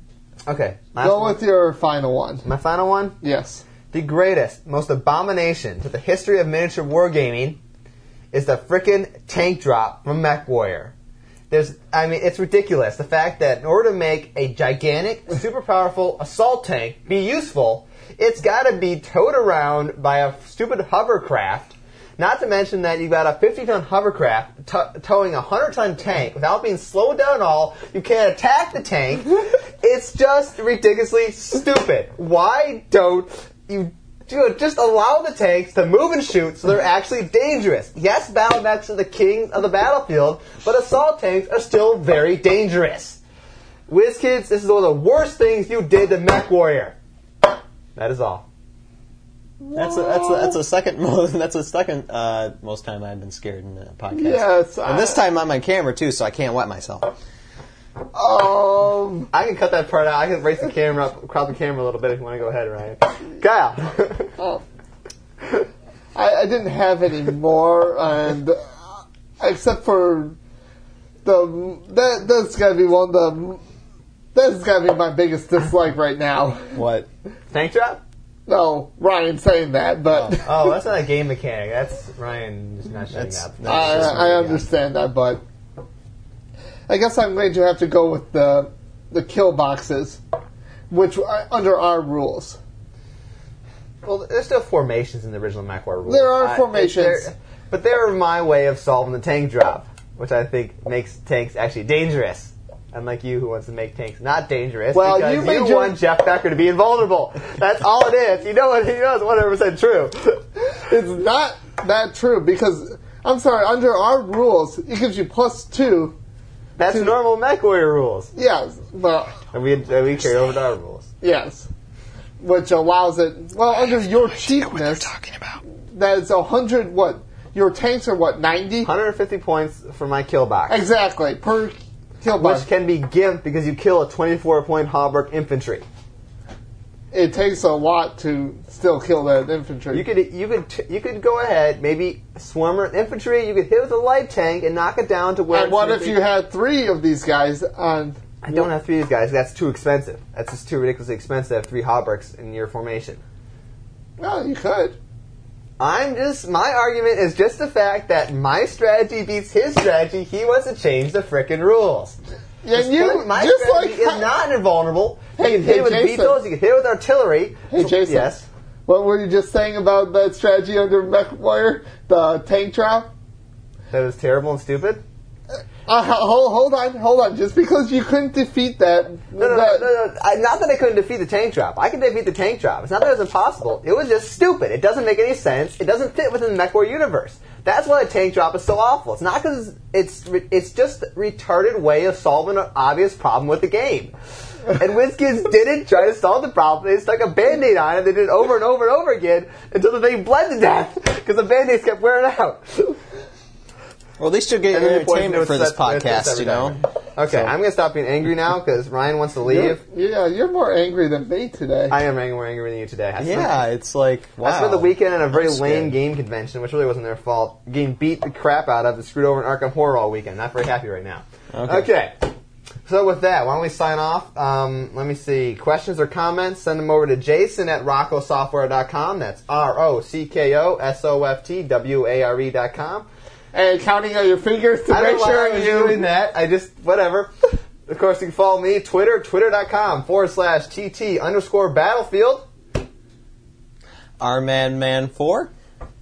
Okay, last Go one. with your final one. My final one: Yes. the greatest, most abomination to the history of miniature wargaming is the frickin' tank drop from MechWarrior. There's, I mean, it's ridiculous. The fact that in order to make a gigantic, super powerful assault tank be useful, it's got to be towed around by a stupid hovercraft. Not to mention that you've got a fifty-ton hovercraft t- towing a one hundred-ton tank without being slowed down at all. You can't attack the tank. It's just ridiculously stupid. Why don't you Dude, just allow the tanks to move and shoot so they're actually dangerous. Yes, battle mechs are the kings of the battlefield, but assault tanks are still very dangerous. WizKids, this is one of the worst things you did to MechWarrior. That is all. That's a, that's a, that's a second most that's a second uh, most time I've been scared in a podcast. Yes. And this time on my camera too, so I can't wet myself. Um, I can cut that part out. I can raise the camera up, crop the camera a little bit if you want to go ahead, Ryan. Kyle. oh. I, I didn't have any more, and uh, except for the that that's gotta be one of the that's gotta be my biggest dislike right now. What? Tank drop? No, Ryan saying that, but Oh, that's not a game mechanic. That's Ryan just not shutting That's- up. that's I, just I understand that, but I guess I'm going to have to go with the the kill boxes, which are under our rules. Well, there's still formations in the original MechWarrior rules. There are I- formations. they're- but they're my way of solving the tank drop, which I think makes tanks actually dangerous. Unlike you, who wants to make tanks not dangerous, Well, because you you, made your- want Jeff Becker to be invulnerable. That's all it is. You know what? You know it's one hundred percent true. It's not that true because I'm sorry, under our rules, it gives you plus two. That's To- normal MechWarrior rules, Yes, but and we and we carry over to our rules. yes, which allows it. Well, under your cheapness, Talking about. that is a hundred. What your tanks are? What ninety? one hundred fifty points for my kill box, Exactly per kill box. which can be gimped because you kill a twenty-four point Hauberk infantry. it takes a lot to still kill that infantry. You could you could t- you could go ahead, maybe swarm an infantry. You could hit with a light tank and knock it down to where. And what it's if you had three of these guys on? I don't have three of these guys. That's too expensive. That's just too ridiculously expensive to have three Hauberks in your formation. Well, you could. I'm just, my argument is just the fact that my strategy beats his strategy. He wants to change the frickin' rules. Yeah, Just you put- my just strategy like is not invulnerable. Hey, you can hit hey, it with Jason. vetoes, you can hit it with artillery. Hey, Jason. Yes. What were you just saying about that strategy under MechWarrior, the tank drop? That is terrible and stupid. Uh, hold, hold on, hold on. Just because you couldn't defeat that, No, no, that no, no, no. I, not that I couldn't defeat the tank drop. I could defeat the tank drop. It's not that it was impossible. It was just stupid. It doesn't make any sense. It doesn't fit within the MechWarrior universe. That's why the tank drop is so awful. It's not because it's re- it's just a retarded way of solving an obvious problem with the game. And WizKids didn't try to solve the problem. They stuck a Band-Aid on it. They did it over and over and over again until the thing bled to death because the Band-Aids kept wearing out. Well, at least you'll get And then the poison entertainment for was this set- set podcast, every you know? time. Okay, I'm going to stop being angry now because Ryan wants to leave. You're, yeah, you're more angry than me today. I am angry, more angry than you today. I spent- Yeah, it's like, wow. I spent the weekend at a very I'm scared. lame game convention, which really wasn't their fault. Getting beat the crap out of and screwed over in Arkham Horror all weekend. Not very happy right now. Okay. Okay. So with that, why don't we sign off? Um, let me see. Questions or comments, send them over to Jason at rocco software dot com. That's R O C K O S O F T W A R E dot com. And counting on your fingers to I make don't know why sure I was you... doing that. I just, whatever. Of course, you can follow me, Twitter, twitter.com forward slash TT underscore battlefield. Our Man Man four.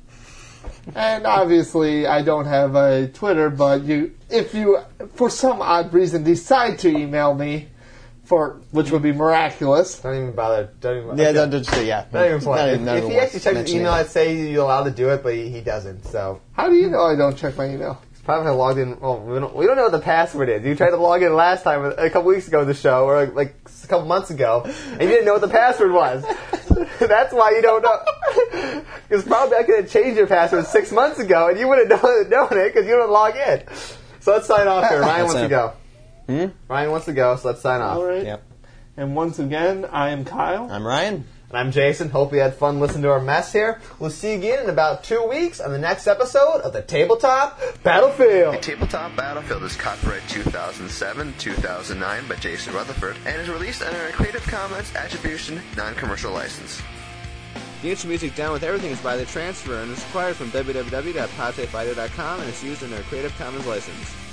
And obviously, I don't have a Twitter, but you, if you, for some odd reason, decide to email me, for which would be miraculous. Don't even bother. Don't even Yeah, okay. don't, don't, yeah. Not even play. If, Not if even he actually checks his mention email, it. I'd say you're allowed to do it, but he, he doesn't. So How do you know I don't check my email? it's probably logged in. Well, we don't, we don't know what the password is. You tried to log in last time, a couple weeks ago, in the show, or like, like a couple months ago, and you didn't know what the password was. That's why you don't know. Because probably I could have changed your password six months ago, and you would have known, known it because you don't log in. So let's sign off here. Ryan wants to go. Hmm? Ryan wants to go, so let's sign off. All right. Yep. And once again, I am Kyle. I'm Ryan. And I'm Jason. Hope you had fun listening to our mess here. We'll see you again in about two weeks on the next episode of the Tabletop Battlefield. Tabletop Battlefield is copyright two thousand seven two thousand nine by Jason Rutherford and is released under a Creative Commons Attribution Non-Commercial License. The intro music Down With Everything is by The Transfer and is acquired from w w w dot pate fighter dot com and is used under a Creative Commons license.